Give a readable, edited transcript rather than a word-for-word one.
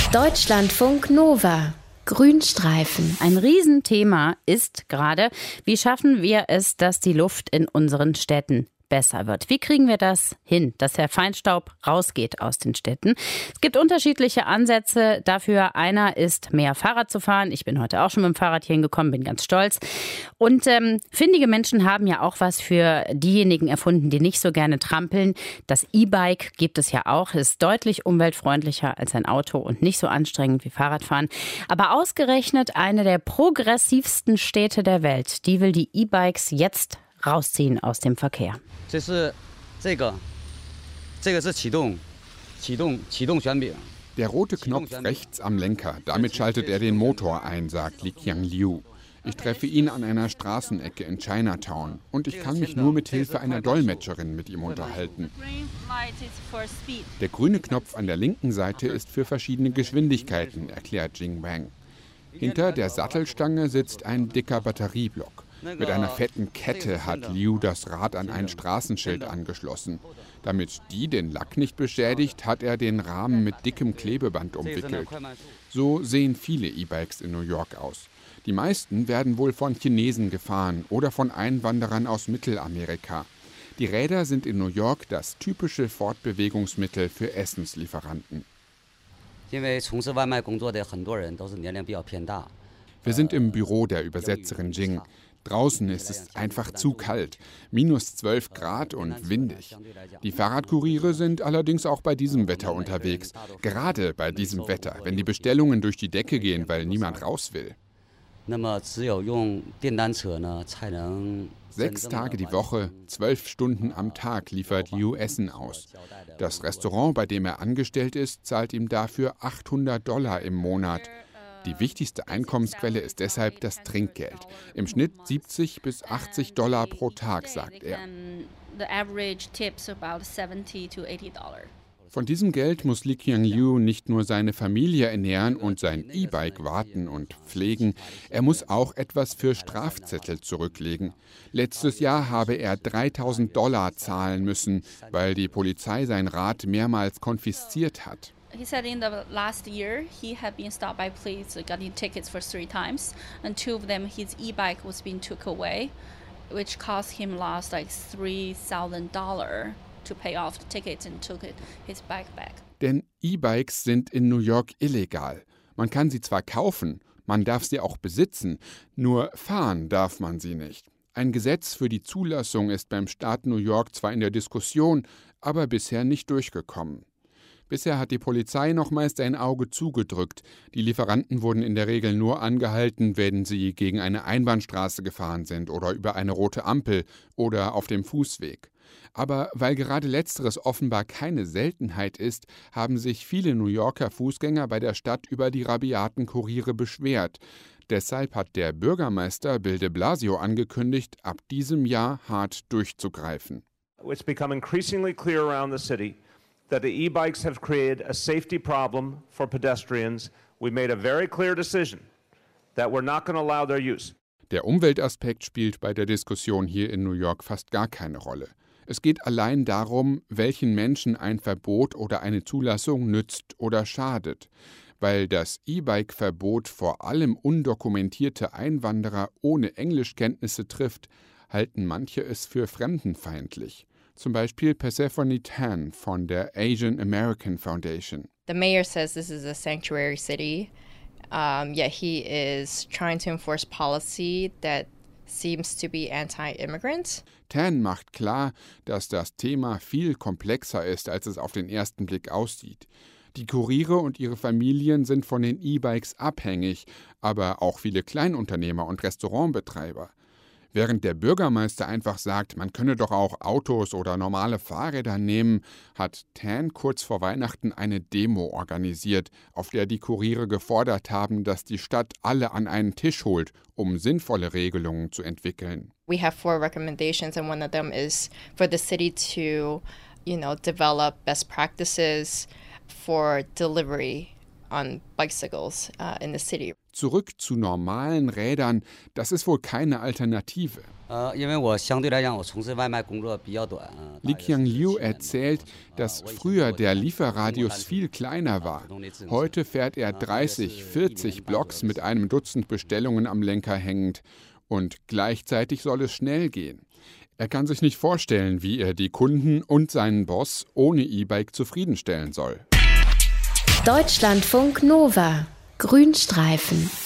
Deutschlandfunk Nova. Grünstreifen. Ein Riesenthema ist gerade, wie schaffen wir es, dass die Luft in unseren Städten besser wird. Wie kriegen wir das hin, dass der Feinstaub rausgeht aus den Städten? Es gibt unterschiedliche Ansätze dafür. Einer ist, mehr Fahrrad zu fahren. Ich bin heute auch schon mit dem Fahrrad hier hingekommen, bin ganz stolz. Und findige Menschen haben ja auch was für diejenigen erfunden, die nicht so gerne trampeln. Das E-Bike gibt es ja auch, ist deutlich umweltfreundlicher als ein Auto und nicht so anstrengend wie Fahrradfahren. Aber ausgerechnet eine der progressivsten Städte der Welt, die will die E-Bikes jetzt rausziehen aus dem Verkehr. Der rote Knopf rechts am Lenker, damit schaltet er den Motor ein, sagt Li Qiangliu. Ich treffe ihn an einer Straßenecke in Chinatown und ich kann mich nur mit Hilfe einer Dolmetscherin mit ihm unterhalten. Der grüne Knopf an der linken Seite ist für verschiedene Geschwindigkeiten, erklärt Jing Wang. Hinter der Sattelstange sitzt ein dicker Batterieblock. Mit einer fetten Kette hat Liu das Rad an ein Straßenschild angeschlossen. Damit die den Lack nicht beschädigt, hat er den Rahmen mit dickem Klebeband umwickelt. So sehen viele E-Bikes in New York aus. Die meisten werden wohl von Chinesen gefahren oder von Einwanderern aus Mittelamerika. Die Räder sind in New York das typische Fortbewegungsmittel für Essenslieferanten. Wir sind im Büro der Übersetzerin Jing. Draußen ist es einfach zu kalt, -12 Grad und windig. Die Fahrradkuriere sind allerdings auch bei diesem Wetter unterwegs. Gerade bei diesem Wetter, wenn die Bestellungen durch die Decke gehen, weil niemand raus will. 6 Tage die Woche, 12 Stunden am Tag liefert Liu Essen aus. Das Restaurant, bei dem er angestellt ist, zahlt ihm dafür $800 im Monat. Die wichtigste Einkommensquelle ist deshalb das Trinkgeld. Im Schnitt $70 bis $80 pro Tag, sagt er. Von diesem Geld muss Li Qiangliu nicht nur seine Familie ernähren und sein E-Bike warten und pflegen, er muss auch etwas für Strafzettel zurücklegen. Letztes Jahr habe er $3.000 zahlen müssen, weil die Polizei sein Rad mehrmals konfisziert hat. He said in the last year he had been stopped by police, getting tickets for 3 times, and 2 of them his e-bike was being took away, which cost him lost like $3,000 to pay off the tickets and took his bike back. Denn E-Bikes sind in New York illegal. Man kann sie zwar kaufen, man darf sie auch besitzen, nur fahren darf man sie nicht. Ein Gesetz für die Zulassung ist beim Staat New York zwar in der Diskussion, aber bisher nicht durchgekommen. Bisher hat die Polizei noch meist ein Auge zugedrückt. Die Lieferanten wurden in der Regel nur angehalten, wenn sie gegen eine Einbahnstraße gefahren sind oder über eine rote Ampel oder auf dem Fußweg. Aber weil gerade letzteres offenbar keine Seltenheit ist, haben sich viele New Yorker Fußgänger bei der Stadt über die rabiaten Kuriere beschwert. Deshalb hat der Bürgermeister Bill de Blasio angekündigt, ab diesem Jahr hart durchzugreifen. It's become increasingly clear around the city that the e-bikes have created a safety problem for pedestrians. We made a very clear decision that we're not going to allow their use. Der Umweltaspekt spielt bei der Diskussion hier in New York fast gar keine Rolle. Es geht allein darum, welchen Menschen ein Verbot oder eine Zulassung nützt oder schadet. Weil das E-Bike-Verbot vor allem undokumentierte Einwanderer ohne Englischkenntnisse trifft, halten manche es für fremdenfeindlich. Zum Beispiel Persephone Tan von der Asian American Foundation. The mayor says this is a sanctuary city, yet he is trying to enforce policy that seems to be anti-immigrant. Tan macht klar, dass das Thema viel komplexer ist, als es auf den ersten Blick aussieht. Die Kuriere und ihre Familien sind von den E-Bikes abhängig, aber auch viele Kleinunternehmer und Restaurantbetreiber. Während der Bürgermeister einfach sagt, man könne doch auch Autos oder normale Fahrräder nehmen, hat Tan kurz vor Weihnachten eine Demo organisiert, auf der die Kuriere gefordert haben, dass die Stadt alle an einen Tisch holt, um sinnvolle Regelungen zu entwickeln. We have 4 recommendations and one of them is for the city to, develop best practices for delivery on bicycles in the city. Zurück zu normalen Rädern, das ist wohl keine Alternative. Li Qiangliu erzählt, dass früher der Lieferradius viel kleiner war. Heute fährt er 30, 40 Blocks mit einem Dutzend Bestellungen am Lenker hängend. Und gleichzeitig soll es schnell gehen. Er kann sich nicht vorstellen, wie er die Kunden und seinen Boss ohne E-Bike zufriedenstellen soll. Deutschlandfunk Nova. Grünstreifen.